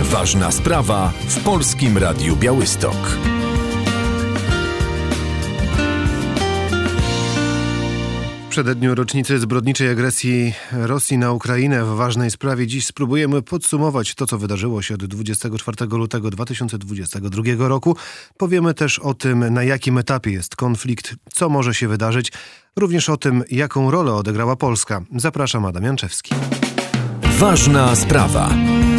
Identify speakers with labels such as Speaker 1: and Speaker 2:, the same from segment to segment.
Speaker 1: Ważna sprawa w Polskim Radiu Białystok.
Speaker 2: W przededniu rocznicy zbrodniczej agresji Rosji na Ukrainę w ważnej sprawie dziś spróbujemy podsumować to, co wydarzyło się od 24 lutego 2022 roku. Powiemy też o tym, na jakim etapie jest konflikt, co może się wydarzyć, również o tym, jaką rolę odegrała Polska. Zapraszam, Adam Janczewski.
Speaker 1: Ważna sprawa.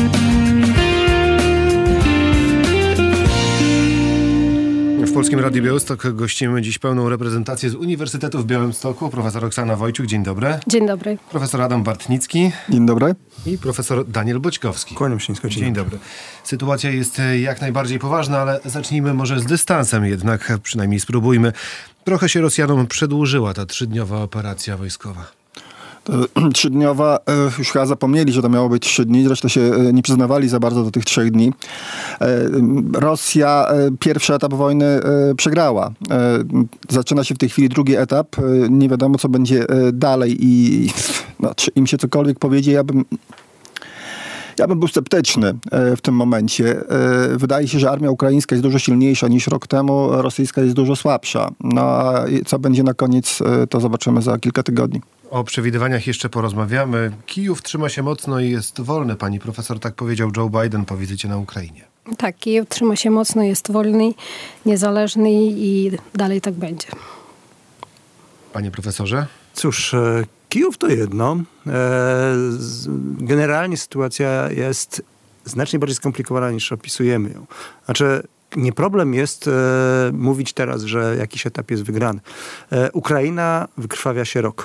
Speaker 2: W Polskim Radiu Białystok gościmy dziś pełną reprezentację z Uniwersytetu w Białymstoku. Profesor Oksana Wojciuk, dzień dobry.
Speaker 3: Dzień dobry.
Speaker 2: Profesor Adam Bartnicki.
Speaker 4: Dzień dobry.
Speaker 2: I profesor Daniel Boćkowski.
Speaker 4: Kłaniam się nisko.
Speaker 2: Dzień dobry. Sytuacja jest jak najbardziej poważna, ale zacznijmy może z dystansem jednak, przynajmniej spróbujmy. Trochę się Rosjanom przedłużyła ta 3-dniowa operacja wojskowa.
Speaker 4: 3-dniowa, już chyba zapomnieli, że to miało być 3 dni, zresztą się nie przyznawali za bardzo do tych 3 dni. Rosja pierwszy etap wojny przegrała. Zaczyna się w tej chwili drugi etap. Nie wiadomo, co będzie dalej i czy im się cokolwiek powiedzie, ja bym był sceptyczny w tym momencie. Wydaje się, że armia ukraińska jest dużo silniejsza niż rok temu, rosyjska jest dużo słabsza. No a co będzie na koniec, to zobaczymy za kilka tygodni.
Speaker 2: O przewidywaniach jeszcze porozmawiamy. Kijów trzyma się mocno i jest wolny. Pani profesor, tak powiedział Joe Biden po wizycie na Ukrainie.
Speaker 3: Tak, Kijów trzyma się mocno, jest wolny, niezależny i dalej tak będzie.
Speaker 2: Panie profesorze?
Speaker 5: Cóż, Kijów to jedno. Generalnie sytuacja jest znacznie bardziej skomplikowana niż opisujemy ją. Znaczy, nie problem jest mówić teraz, że jakiś etap jest wygrany. Ukraina wykrwawia się rok.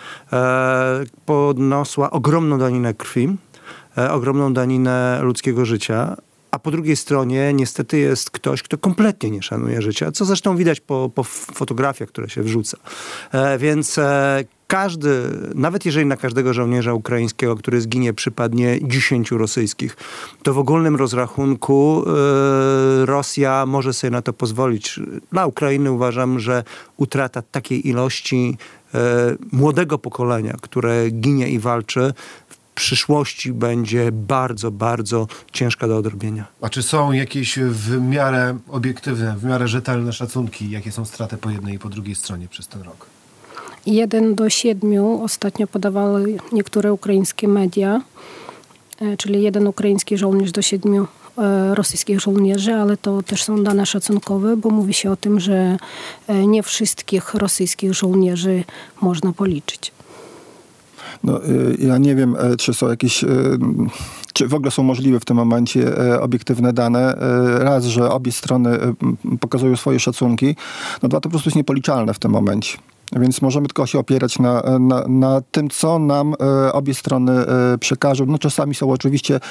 Speaker 5: Podniosła ogromną daninę krwi, ogromną daninę ludzkiego życia, a po drugiej stronie niestety jest ktoś, kto kompletnie nie szanuje życia, co zresztą widać po fotografiach, które się wrzuca. Więc każdy, nawet jeżeli na każdego żołnierza ukraińskiego, który zginie, przypadnie 10 rosyjskich, to w ogólnym rozrachunku Rosja może sobie na to pozwolić. Dla Ukrainy uważam, że utrata takiej ilości młodego pokolenia, które ginie i walczy, w przyszłości będzie bardzo, bardzo ciężka do odrobienia.
Speaker 2: A czy są jakieś w miarę obiektywne, w miarę rzetelne szacunki, jakie są straty po jednej i po drugiej stronie przez ten rok?
Speaker 3: 1 do 7 ostatnio podawały niektóre ukraińskie media, czyli 1 ukraiński żołnierz do 7 rosyjskich żołnierzy, ale to też są dane szacunkowe, bo mówi się o tym, że nie wszystkich rosyjskich żołnierzy można policzyć.
Speaker 4: No, ja nie wiem, czy są jakieś, czy w ogóle są możliwe w tym momencie obiektywne dane. Raz, że obie strony pokazują swoje szacunki. No 2, to po prostu jest niepoliczalne w tym momencie. Więc możemy tylko się opierać na tym, co nam obie strony przekażą. No czasami są oczywiście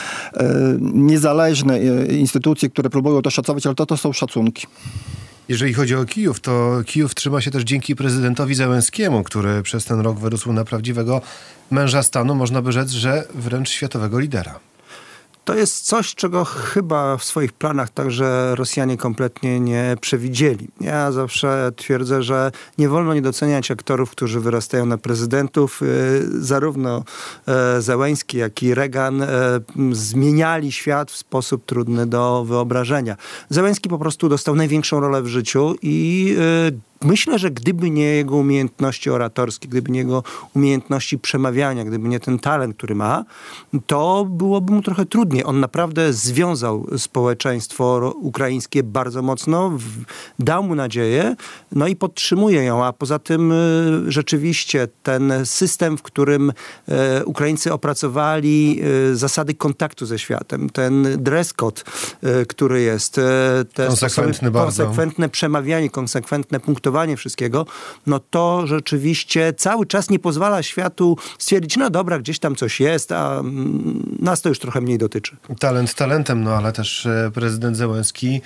Speaker 4: niezależne instytucje, które próbują to szacować, ale to są szacunki.
Speaker 2: Jeżeli chodzi o Kijów, to Kijów trzyma się też dzięki prezydentowi Zełenskiemu, który przez ten rok wyrósł na prawdziwego męża stanu, można by rzec, że wręcz światowego lidera.
Speaker 5: To jest coś, czego chyba w swoich planach także Rosjanie kompletnie nie przewidzieli. Ja zawsze twierdzę, że nie wolno nie doceniać aktorów, którzy wyrastają na prezydentów. Zarówno Zełenski, jak i Reagan zmieniali świat w sposób trudny do wyobrażenia. Zełenski po prostu dostał największą rolę w życiu i myślę, że gdyby nie jego umiejętności oratorskie, gdyby nie jego umiejętności przemawiania, gdyby nie ten talent, który ma, to byłoby mu trochę trudniej. On naprawdę związał społeczeństwo ukraińskie bardzo mocno, dał mu nadzieję, no i podtrzymuje ją. A poza tym rzeczywiście ten system, w którym Ukraińcy opracowali zasady kontaktu ze światem, ten dress code, który jest, konsekwentne przemawianie, konsekwentne punktowanie wszystkiego, no to rzeczywiście cały czas nie pozwala światu stwierdzić, no dobra, gdzieś tam coś jest, a nas to już trochę mniej dotyczy.
Speaker 2: Talent talentem, no ale też prezydent Zełenski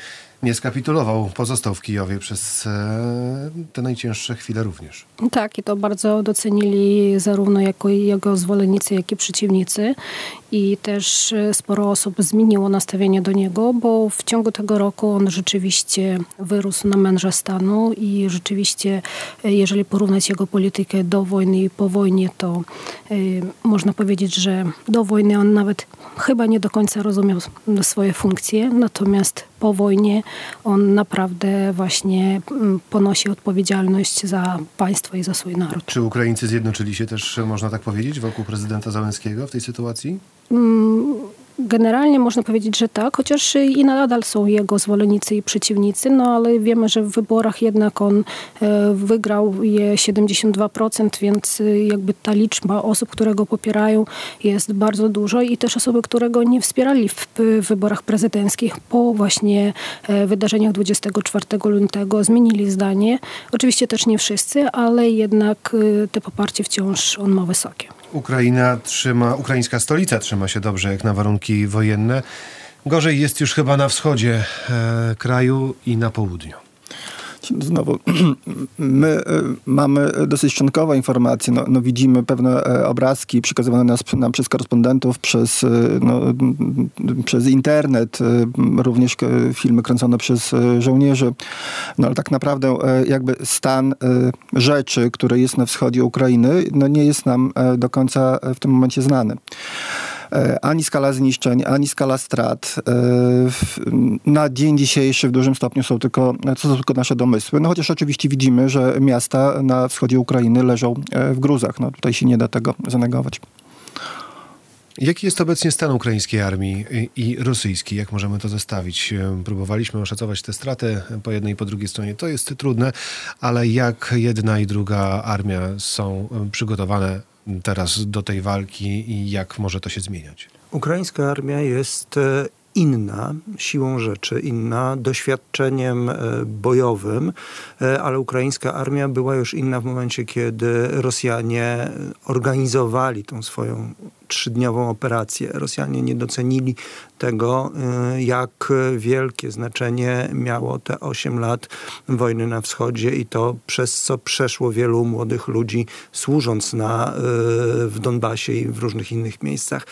Speaker 2: nie skapitulował, pozostał w Kijowie przez te najcięższe chwile również.
Speaker 3: Tak, i to bardzo docenili zarówno jako jego zwolennicy, jak i przeciwnicy. I też sporo osób zmieniło nastawienie do niego, bo w ciągu tego roku on rzeczywiście wyrósł na męża stanu i rzeczywiście, jeżeli porównać jego politykę do wojny i po wojnie, to można powiedzieć, że do wojny on nawet chyba nie do końca rozumiał swoje funkcje, natomiast po wojnie on naprawdę właśnie ponosi odpowiedzialność za państwo i za swój naród.
Speaker 2: Czy Ukraińcy zjednoczyli się też, można tak powiedzieć, wokół prezydenta Załęskiego w tej sytuacji?
Speaker 3: Generalnie można powiedzieć, że tak, chociaż i nadal są jego zwolennicy i przeciwnicy, no ale wiemy, że w wyborach jednak on wygrał je 72%, więc jakby ta liczba osób, które go popierają, jest bardzo dużo i też osoby, które go nie wspierali w wyborach prezydenckich po właśnie wydarzeniach 24 lutego zmienili zdanie. Oczywiście też nie wszyscy, ale jednak te poparcie wciąż on ma wysokie.
Speaker 2: Ukraińska stolica trzyma się dobrze jak na warunki wojenne. Gorzej jest już chyba na wschodzie kraju i na południu.
Speaker 4: Znowu, my mamy dosyć szczątkowe informacje. No, widzimy pewne obrazki przekazywane nam przez korespondentów, przez internet, również filmy kręcone przez żołnierzy. No ale tak naprawdę jakby stan rzeczy, który jest na wschodzie Ukrainy, no nie jest nam do końca w tym momencie znany. Ani skala zniszczeń, ani skala strat. Na dzień dzisiejszy w dużym stopniu są tylko nasze domysły. No chociaż oczywiście widzimy, że miasta na wschodzie Ukrainy leżą w gruzach. No tutaj się nie da tego zanegować.
Speaker 2: Jaki jest obecnie stan ukraińskiej armii i rosyjskiej? Jak możemy to zestawić? Próbowaliśmy oszacować te straty po jednej i po drugiej stronie. To jest trudne, ale jak jedna i druga armia są przygotowane teraz do tej walki i jak może to się zmieniać?
Speaker 5: Ukraińska armia jest inna siłą rzeczy, inna doświadczeniem bojowym, ale ukraińska armia była już inna w momencie, kiedy Rosjanie organizowali tą swoją 3-dniową operację. Rosjanie nie docenili tego, jak wielkie znaczenie miało te 8 lat wojny na wschodzie i to, przez co przeszło wielu młodych ludzi, służąc w Donbasie i w różnych innych miejscach.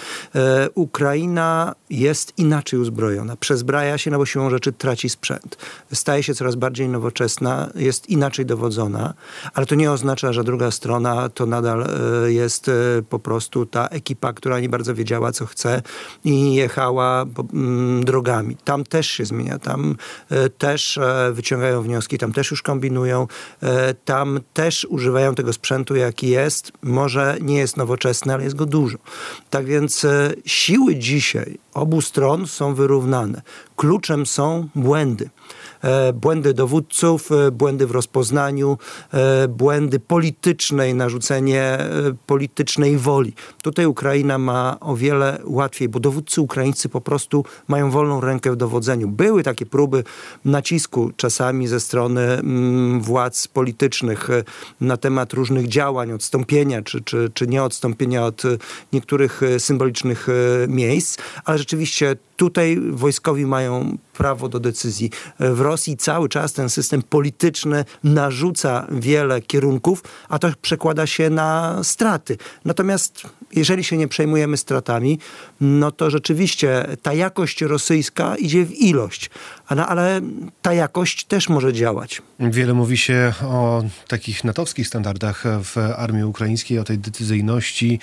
Speaker 5: Ukraina jest inaczej uzbrojona. Przezbraja się, no bo siłą rzeczy traci sprzęt. Staje się coraz bardziej nowoczesna, jest inaczej dowodzona, ale to nie oznacza, że druga strona to nadal jest po prostu ta ekipa, która nie bardzo wiedziała, co chce i jechała drogami. Tam też się zmienia, tam też wyciągają wnioski, tam też już kombinują, tam też używają tego sprzętu, jaki jest. Może nie jest nowoczesny, ale jest go dużo. Tak więc siły dzisiaj obu stron są wyrównane. Kluczem są błędy. Błędy dowódców, błędy w rozpoznaniu, błędy polityczne, narzucenie politycznej woli. Tutaj Ukraina ma o wiele łatwiej, bo dowódcy ukraińscy po prostu mają wolną rękę w dowodzeniu. Były takie próby nacisku czasami ze strony władz politycznych na temat różnych działań, odstąpienia czy nieodstąpienia od niektórych symbolicznych miejsc, ale rzeczywiście tutaj wojskowi mają prawo do decyzji. W Rosji cały czas ten system polityczny narzuca wiele kierunków, a to przekłada się na straty. Natomiast jeżeli się nie przejmujemy stratami, no to rzeczywiście ta jakość rosyjska idzie w ilość, ale ta jakość też może działać.
Speaker 2: Wiele mówi się o takich natowskich standardach w armii ukraińskiej, o tej decyzyjności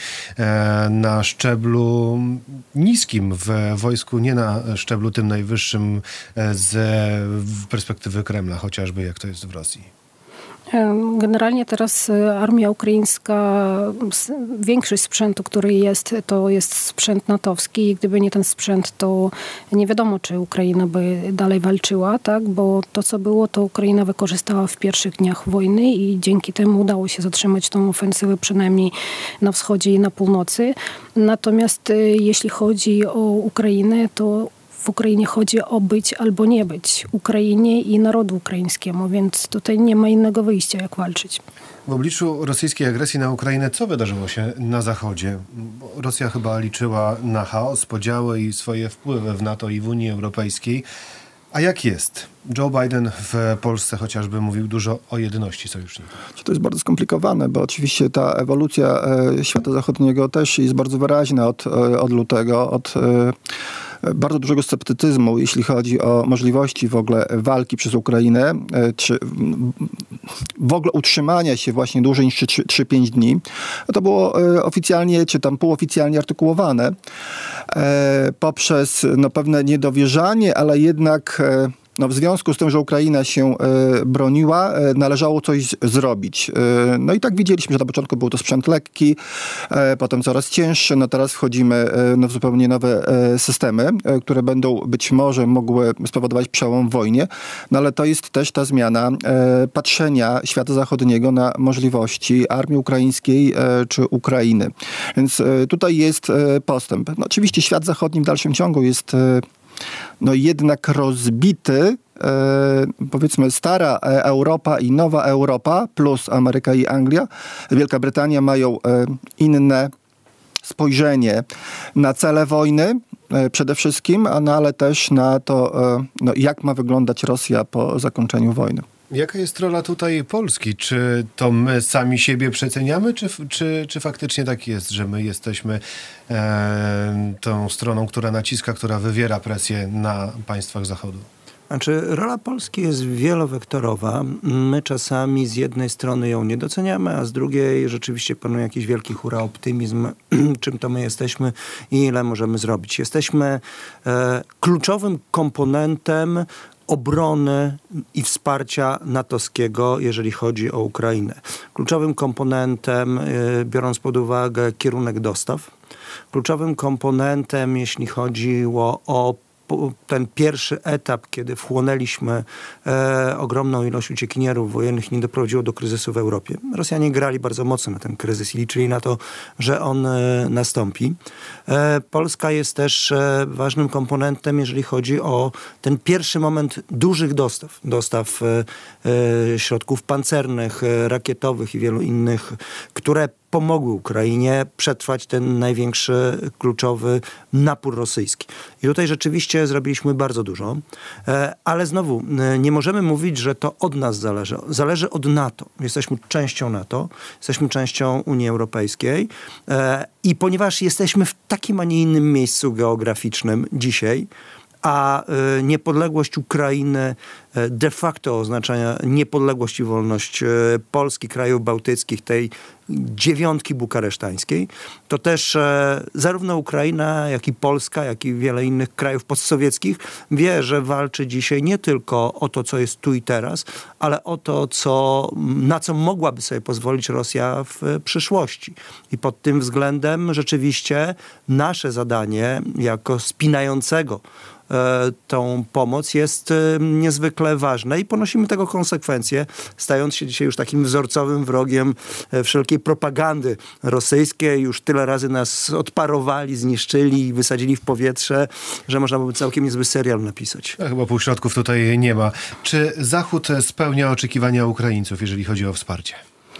Speaker 2: na szczeblu niskim w wojsku, nie na szczeblu tym najwyższym z perspektywy Kremla, chociażby jak to jest w Rosji.
Speaker 3: Generalnie teraz armia ukraińska, większość sprzętu, który jest, to jest sprzęt natowski i gdyby nie ten sprzęt, to nie wiadomo, czy Ukraina by dalej walczyła, tak? Bo to, co było, to Ukraina wykorzystała w pierwszych dniach wojny i dzięki temu udało się zatrzymać tą ofensywę przynajmniej na wschodzie i na północy. Natomiast jeśli chodzi o Ukrainę, to w Ukrainie chodzi o być albo nie być Ukrainie i narodu ukraińskiemu, więc tutaj nie ma innego wyjścia, jak walczyć.
Speaker 2: W obliczu rosyjskiej agresji na Ukrainę, co wydarzyło się na Zachodzie? Bo Rosja chyba liczyła na chaos, podziały i swoje wpływy w NATO i w Unii Europejskiej. A jak jest? Joe Biden w Polsce chociażby mówił dużo o jedności sojuszników.
Speaker 4: To jest bardzo skomplikowane, bo oczywiście ta ewolucja świata zachodniego też jest bardzo wyraźna od lutego, od bardzo dużego sceptycyzmu, jeśli chodzi o możliwości w ogóle walki przez Ukrainę, czy w ogóle utrzymania się właśnie dłużej niż 3-5 dni. To było oficjalnie, czy tam półoficjalnie artykułowane poprzez pewne niedowierzanie, ale jednak w związku z tym, że Ukraina się broniła, należało coś zrobić. No i tak widzieliśmy, że na początku był to sprzęt lekki, potem coraz cięższy, teraz wchodzimy w zupełnie nowe systemy, które będą być może mogły spowodować przełom w wojnie, ale to jest też ta zmiana patrzenia świata zachodniego na możliwości armii ukraińskiej czy Ukrainy. Więc tutaj jest postęp. Oczywiście świat zachodni w dalszym ciągu jest jednak rozbity, powiedzmy stara Europa i nowa Europa, plus Ameryka i Anglia. Wielka Brytania mają inne spojrzenie na cele wojny przede wszystkim, ale też na to, jak ma wyglądać Rosja po zakończeniu wojny.
Speaker 2: Jaka jest rola tutaj Polski? Czy to my sami siebie przeceniamy, czy faktycznie tak jest, że my jesteśmy tą stroną, która naciska, która wywiera presję na państwach Zachodu?
Speaker 5: Znaczy, rola Polski jest wielowektorowa. My czasami z jednej strony ją nie doceniamy, a z drugiej rzeczywiście panuje jakiś wielki hura optymizm, czym to my jesteśmy i ile możemy zrobić. Jesteśmy kluczowym komponentem obrony i wsparcia natowskiego, jeżeli chodzi o Ukrainę. Kluczowym komponentem, biorąc pod uwagę kierunek dostaw, kluczowym komponentem, jeśli chodziło o ten pierwszy etap, kiedy wchłonęliśmy ogromną ilość uciekinierów wojennych, nie doprowadziło do kryzysu w Europie. Rosjanie grali bardzo mocno na ten kryzys i liczyli na to, że on nastąpi. Polska jest też ważnym komponentem, jeżeli chodzi o ten pierwszy moment dużych dostaw środków pancernych, rakietowych i wielu innych, które pomogły Ukrainie przetrwać ten największy, kluczowy napór rosyjski. I tutaj rzeczywiście zrobiliśmy bardzo dużo, ale znowu nie możemy mówić, że to od nas zależy. Zależy od NATO. Jesteśmy częścią NATO, jesteśmy częścią Unii Europejskiej i ponieważ jesteśmy w takim, a nie innym miejscu geograficznym dzisiaj, a niepodległość Ukrainy de facto oznacza niepodległość i wolność Polski, krajów bałtyckich, tej dziewiątki bukaresztańskiej, to też zarówno Ukraina, jak i Polska, jak i wiele innych krajów postsowieckich wie, że walczy dzisiaj nie tylko o to, co jest tu i teraz, ale o to, na co mogłaby sobie pozwolić Rosja w przyszłości. I pod tym względem rzeczywiście nasze zadanie jako spinającego tą pomoc jest niezwykle ważne i ponosimy tego konsekwencje, stając się dzisiaj już takim wzorcowym wrogiem wszelkiej propagandy rosyjskiej. Już tyle razy nas odparowali, zniszczyli i wysadzili w powietrze, że można by całkiem niezły serial napisać.
Speaker 2: Chyba półśrodków tutaj nie ma. Czy Zachód spełnia oczekiwania Ukraińców, jeżeli chodzi o wsparcie?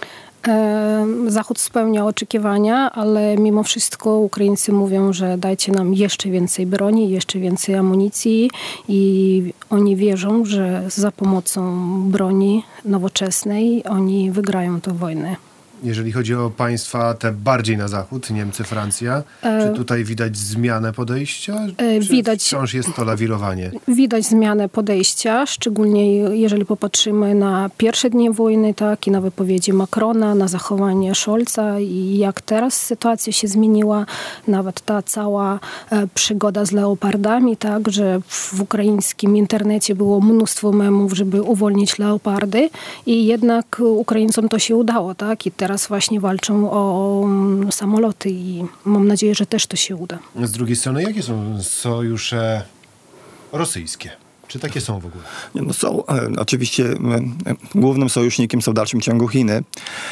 Speaker 3: Zachód spełnia oczekiwania, ale mimo wszystko Ukraińcy mówią, że dajcie nam jeszcze więcej broni, jeszcze więcej amunicji i oni wierzą, że za pomocą broni nowoczesnej oni wygrają tę wojnę.
Speaker 2: Jeżeli chodzi o państwa te bardziej na zachód, Niemcy, Francja, czy tutaj widać zmianę podejścia? Czy wciąż jest to lawirowanie?
Speaker 3: Widać zmianę podejścia, szczególnie jeżeli popatrzymy na pierwsze dni wojny, tak, i na wypowiedzi Macrona, na zachowanie Scholza i jak teraz sytuacja się zmieniła. Nawet ta cała przygoda z leopardami, tak, że w ukraińskim internecie było mnóstwo memów, żeby uwolnić leopardy i jednak Ukraińcom to się udało, tak, i teraz właśnie walczą o samoloty i mam nadzieję, że też to się uda.
Speaker 2: Z drugiej strony, jakie są sojusze rosyjskie? Czy takie są w ogóle?
Speaker 4: Są. Oczywiście głównym sojusznikiem są w dalszym ciągu Chiny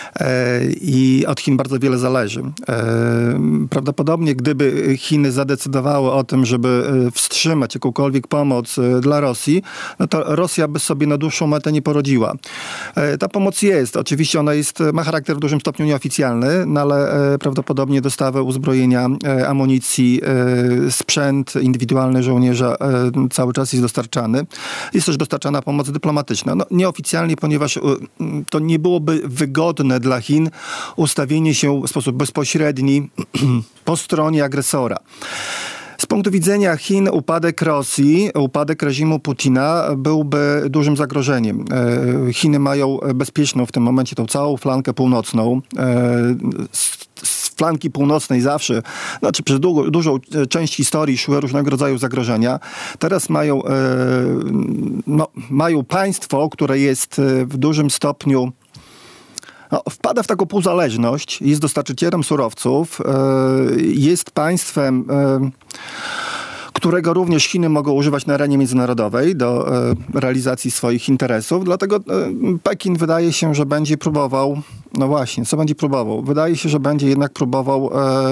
Speaker 4: i od Chin bardzo wiele zależy. Prawdopodobnie gdyby Chiny zadecydowały o tym, żeby wstrzymać jakąkolwiek pomoc dla Rosji, no to Rosja by sobie na dłuższą metę nie poradziła. Ta pomoc jest. Oczywiście ona ma charakter w dużym stopniu nieoficjalny, no ale prawdopodobnie dostawy uzbrojenia, amunicji, sprzęt indywidualny żołnierza cały czas jest dostarczany. dostarczany. Jest też dostarczana pomoc dyplomatyczna. No, nieoficjalnie, ponieważ to nie byłoby wygodne dla Chin ustawienie się w sposób bezpośredni po stronie agresora. Z punktu widzenia Chin upadek Rosji, upadek reżimu Putina byłby dużym zagrożeniem. Chiny mają bezpieczną w tym momencie tą całą flankę północną. Z flanki północnej zawsze, znaczy przez dużą część historii szły różnego rodzaju zagrożenia. Teraz mają państwo, które jest w dużym stopniu wpada w taką półzależność, jest dostarczycielem surowców, jest państwem, którego również Chiny mogą używać na arenie międzynarodowej do realizacji swoich interesów. Dlatego Pekin wydaje się, że będzie próbował, no właśnie, co będzie próbował? Wydaje się, że będzie jednak próbował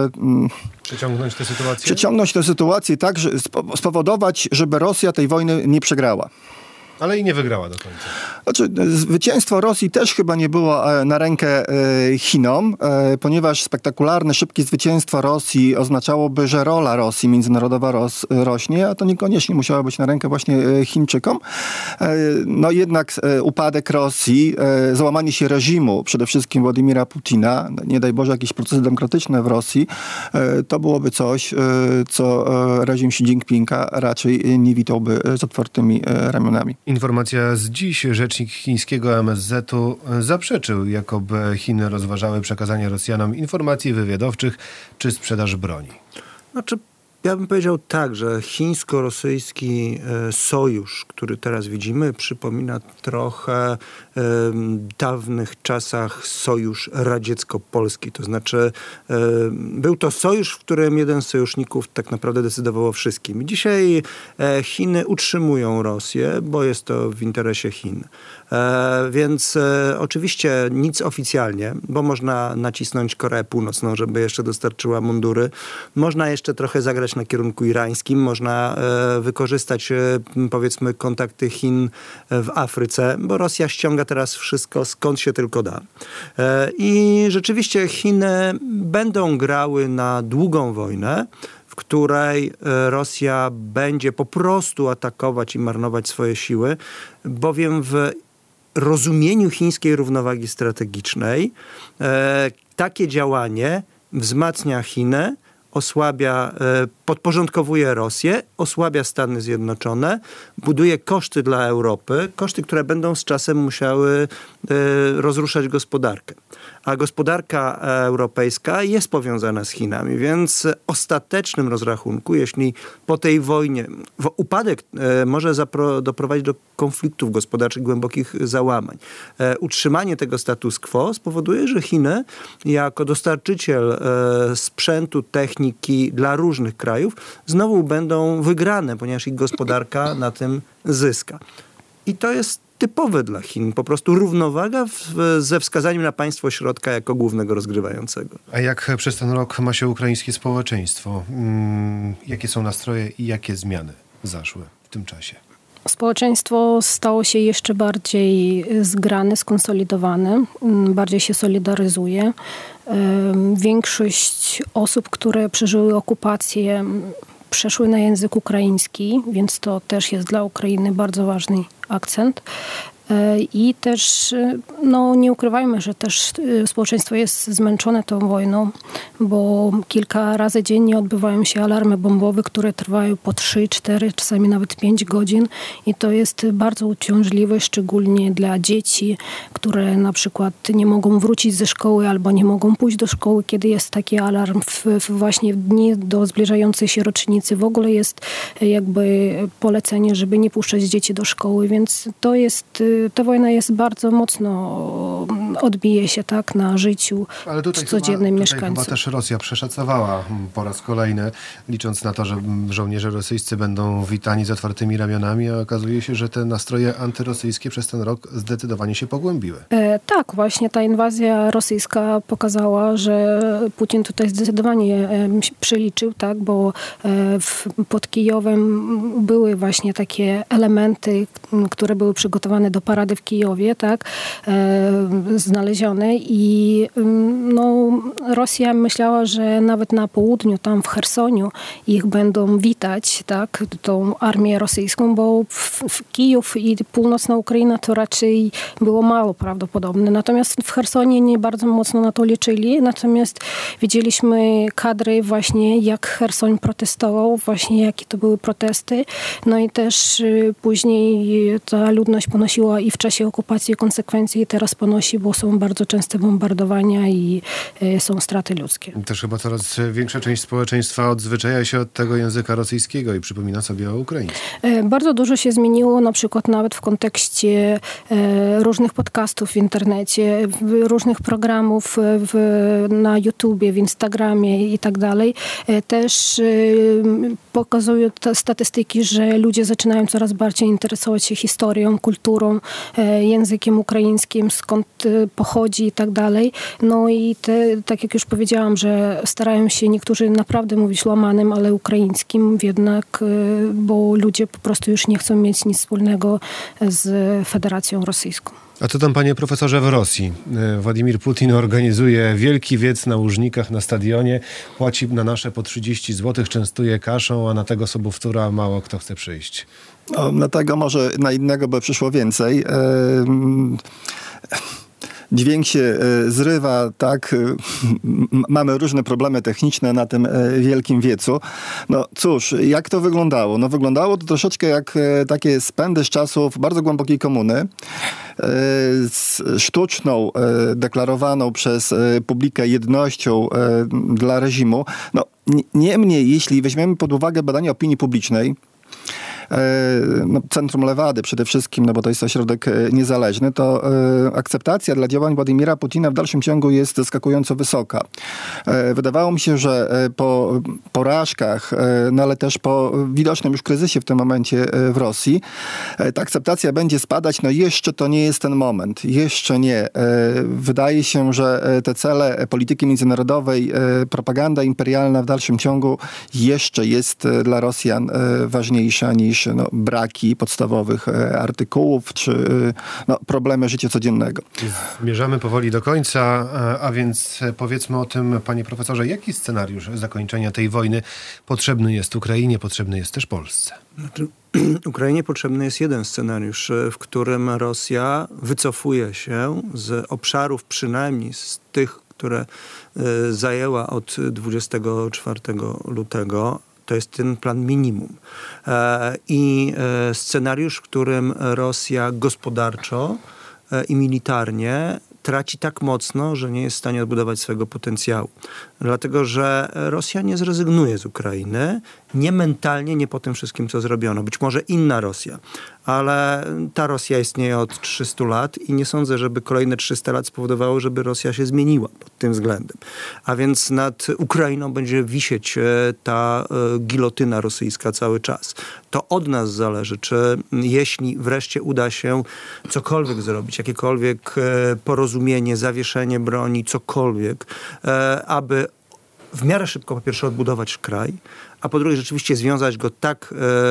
Speaker 4: przeciągnąć tę sytuację tak, że spowodować, żeby Rosja tej wojny nie przegrała.
Speaker 2: Ale i nie wygrała do końca.
Speaker 4: Znaczy, zwycięstwo Rosji też chyba nie było na rękę Chinom, ponieważ spektakularne, szybkie zwycięstwo Rosji oznaczałoby, że rola Rosji międzynarodowa rośnie, a to niekoniecznie musiało być na rękę właśnie Chińczykom. No jednak upadek Rosji, załamanie się reżimu, przede wszystkim Władimira Putina, nie daj Boże jakieś procesy demokratyczne w Rosji, to byłoby coś, co reżim Xi Jinpinga raczej nie witałby z otwartymi ramionami.
Speaker 2: Informacja z dziś. Rzecznik chińskiego MSZ-u zaprzeczył, jakoby Chiny rozważały przekazanie Rosjanom informacji wywiadowczych czy sprzedaż broni.
Speaker 5: Znaczy, ja bym powiedział tak, że chińsko-rosyjski sojusz, który teraz widzimy, przypomina trochę dawnych czasach sojusz radziecko-polski. To znaczy był to sojusz, w którym jeden z sojuszników tak naprawdę decydował o wszystkim. Dzisiaj Chiny utrzymują Rosję, bo jest to w interesie Chin. Więc oczywiście nic oficjalnie, bo można nacisnąć Koreę Północną, żeby jeszcze dostarczyła mundury. Można jeszcze trochę zagrać na kierunku irańskim. Można wykorzystać, powiedzmy, kontakty Chin w Afryce, bo Rosja ściąga teraz wszystko, skąd się tylko da. I rzeczywiście Chiny będą grały na długą wojnę, w której Rosja będzie po prostu atakować i marnować swoje siły, bowiem w rozumieniu chińskiej równowagi strategicznej takie działanie wzmacnia Chiny, osłabia, podporządkowuje Rosję, osłabia Stany Zjednoczone, buduje koszty dla Europy, koszty, które będą z czasem musiały rozruszać gospodarkę. A gospodarka europejska jest powiązana z Chinami, więc w ostatecznym rozrachunku, jeśli po tej wojnie upadek może doprowadzić do konfliktów gospodarczych, głębokich załamań. Utrzymanie tego status quo spowoduje, że Chiny jako dostarczyciel sprzętu, techniki dla różnych krajów znowu będą wygrane, ponieważ ich gospodarka na tym zyska. I to jest typowe dla Chin. Po prostu równowaga ze wskazaniem na państwo środka jako głównego rozgrywającego.
Speaker 2: A jak przez ten rok ma się ukraińskie społeczeństwo? Jakie są nastroje i jakie zmiany zaszły w tym czasie?
Speaker 3: Społeczeństwo stało się jeszcze bardziej zgrane, skonsolidowane, bardziej się solidaryzuje. Większość osób, które przeżyły okupację, przeszły na język ukraiński, więc to też jest dla Ukrainy bardzo ważny akcent. I też, no nie ukrywajmy, że też społeczeństwo jest zmęczone tą wojną, bo kilka razy dziennie odbywają się alarmy bombowe, które trwają po 3, 4, czasami nawet 5 godzin i to jest bardzo uciążliwe, szczególnie dla dzieci, które na przykład nie mogą wrócić ze szkoły albo nie mogą pójść do szkoły, kiedy jest taki alarm. Właśnie w dni do zbliżającej się rocznicy w ogóle jest jakby polecenie, żeby nie puszczać dzieci do szkoły, więc to jest... Ta wojna jest bardzo mocno, odbije się tak na życiu codziennym mieszkańców.
Speaker 2: Chyba też Rosja przeszacowała po raz kolejny, licząc na to, że żołnierze rosyjscy będą witani z otwartymi ramionami, a okazuje się, że te nastroje antyrosyjskie przez ten rok zdecydowanie się pogłębiły.
Speaker 3: Tak, właśnie ta inwazja rosyjska pokazała, że Putin tutaj zdecydowanie przeliczył, tak, bo pod Kijowem były właśnie takie elementy, które były przygotowane do parady w Kijowie, tak, znalezione i no, Rosja myślała, że nawet na południu, tam w Chersoniu ich będą witać, tak, tą armię rosyjską, bo w Kijów i północna Ukraina to raczej było mało prawdopodobne. Natomiast w Chersonie nie bardzo mocno na to liczyli, natomiast widzieliśmy kadry właśnie, jak Cherson protestował, właśnie jakie to były protesty. No i też później ta ludność ponosiła i w czasie okupacji konsekwencje i teraz ponosi, bo są bardzo częste bombardowania i są straty ludzkie.
Speaker 2: Też chyba coraz większa część społeczeństwa odzwyczaja się od tego języka rosyjskiego i przypomina sobie o ukraińskim.
Speaker 3: Bardzo dużo się zmieniło, na przykład nawet w kontekście różnych podcastów w internecie, różnych programów na YouTubie, w Instagramie i tak dalej. Też pokazują te statystyki, że ludzie zaczynają coraz bardziej interesować się historią, kulturą, językiem ukraińskim, skąd pochodzi i tak dalej. No i tak jak już powiedziałam, że starają się niektórzy naprawdę mówić łamanym, ale ukraińskim jednak, bo ludzie po prostu już nie chcą mieć nic wspólnego z Federacją Rosyjską.
Speaker 2: A co tam, panie profesorze, w Rosji? Władimir Putin organizuje wielki wiec na Łużnikach na stadionie, płaci na nasze po 30 zł, częstuje kaszą, a na tego sobowtóra mało kto chce przyjść.
Speaker 4: No, na tego może na innego by przyszło więcej. Dźwięk się zrywa, tak, mamy różne problemy techniczne na tym wielkim wiecu. No cóż, jak to wyglądało? No wyglądało to troszeczkę jak takie spędy z czasów bardzo głębokiej komuny, z sztuczną, deklarowaną przez publikę jednością dla reżimu. No niemniej, jeśli weźmiemy pod uwagę badania opinii publicznej, Centrum Lewady przede wszystkim, no bo to jest ośrodek niezależny, to akceptacja dla działań Władimira Putina w dalszym ciągu jest zaskakująco wysoka. Wydawało mi się, że po porażkach, no ale też po widocznym już kryzysie w tym momencie w Rosji, ta akceptacja będzie spadać. No jeszcze to nie jest ten moment. Jeszcze nie. Wydaje się, że te cele polityki międzynarodowej, propaganda imperialna w dalszym ciągu jeszcze jest dla Rosjan ważniejsza niż braki podstawowych artykułów, czy problemy życia codziennego.
Speaker 2: Zmierzamy powoli do końca, a więc powiedzmy o tym, panie profesorze, jaki scenariusz zakończenia tej wojny potrzebny jest Ukrainie, potrzebny jest też Polsce?
Speaker 5: Ukrainie potrzebny jest jeden scenariusz, w którym Rosja wycofuje się z obszarów, przynajmniej z tych, które zajęła od 24 lutego. To jest ten plan minimum. I scenariusz, w którym Rosja gospodarczo i militarnie traci tak mocno, że nie jest w stanie odbudować swojego potencjału. Dlatego, że Rosja nie zrezygnuje z Ukrainy, nie mentalnie, nie po tym wszystkim, co zrobiono. Być może inna Rosja, ale ta Rosja istnieje od 300 lat i nie sądzę, żeby kolejne 300 lat spowodowało, żeby Rosja się zmieniła pod tym względem. A więc nad Ukrainą będzie wisieć ta gilotyna rosyjska cały czas. To od nas zależy, czy jeśli wreszcie uda się cokolwiek zrobić, jakiekolwiek porozumienie, zawieszenie broni, cokolwiek, aby w miarę szybko po pierwsze odbudować kraj, a po drugie rzeczywiście związać go tak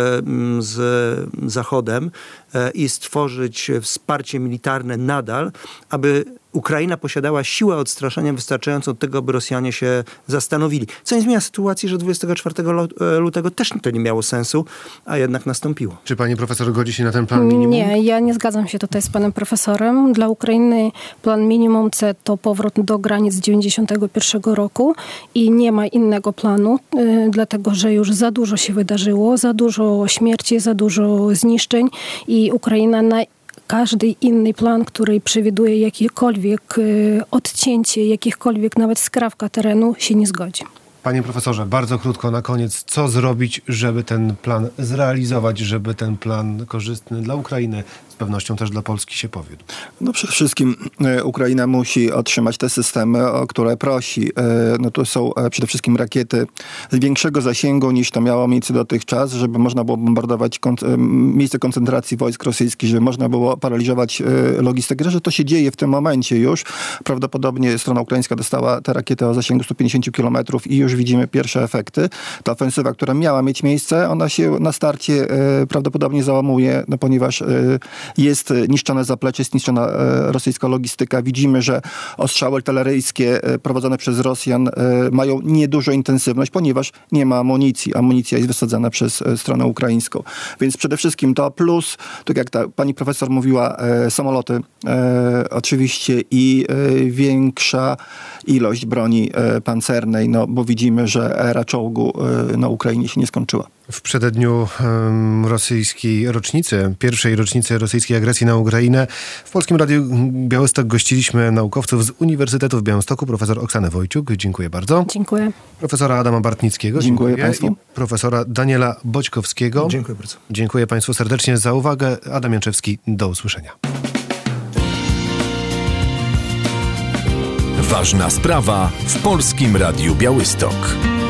Speaker 5: z Zachodem i stworzyć wsparcie militarne nadal, aby Ukraina posiadała siłę odstraszania wystarczającą do tego, by Rosjanie się zastanowili. Co nie zmienia sytuacji, że 24 lutego też to nie miało sensu, a jednak nastąpiło.
Speaker 2: Czy pani profesor godzi się na ten plan minimum?
Speaker 3: Nie, ja nie zgadzam się tutaj z panem profesorem. Dla Ukrainy plan minimum C to powrót do granic 91 roku i nie ma innego planu, dlatego że już za dużo się wydarzyło, za dużo śmierci, za dużo zniszczeń i Ukraina na każdy inny plan, który przewiduje jakiekolwiek odcięcie, jakichkolwiek nawet skrawka terenu, się nie zgodzi.
Speaker 2: Panie profesorze, bardzo krótko na koniec, co zrobić, żeby ten plan zrealizować, żeby ten plan korzystny dla Ukrainy, z pewnością też dla Polski się powiódł? No
Speaker 4: przede wszystkim Ukraina musi otrzymać te systemy, o które prosi. No to są przede wszystkim rakiety z większego zasięgu niż to miało miejsce dotychczas, żeby można było bombardować miejsce koncentracji wojsk rosyjskich, żeby można było paraliżować logistykę, że to się dzieje w tym momencie już. Prawdopodobnie strona ukraińska dostała te rakiety o zasięgu 150 km i już widzimy pierwsze efekty. Ta ofensywa, która miała mieć miejsce, ona się na starcie prawdopodobnie załamuje, no ponieważ Jest niszczone zaplecze, jest niszczona rosyjska logistyka. Widzimy, że ostrzały artyleryjskie prowadzone przez Rosjan mają niedużą intensywność, ponieważ nie ma amunicji. Amunicja jest wysadzana przez stronę ukraińską. Więc przede wszystkim to plus, tak jak ta pani profesor mówiła, samoloty oczywiście i większa ilość broni pancernej, no bo widzimy, że era czołgu na Ukrainie się nie skończyła.
Speaker 2: W przededniu pierwszej rocznicy rosyjskiej agresji na Ukrainę w Polskim Radiu Białystok gościliśmy naukowców z Uniwersytetu w Białymstoku, profesor Oksanę Wojciuk. Dziękuję bardzo.
Speaker 3: Dziękuję.
Speaker 2: Profesora Adama Bartnickiego.
Speaker 4: Dziękuję Państwu.
Speaker 2: I profesora Daniela Boćkowskiego.
Speaker 5: Dziękuję bardzo.
Speaker 2: Dziękuję Państwu serdecznie za uwagę. Adam Janczewski, do usłyszenia.
Speaker 1: Ważna sprawa w Polskim Radiu Białystok.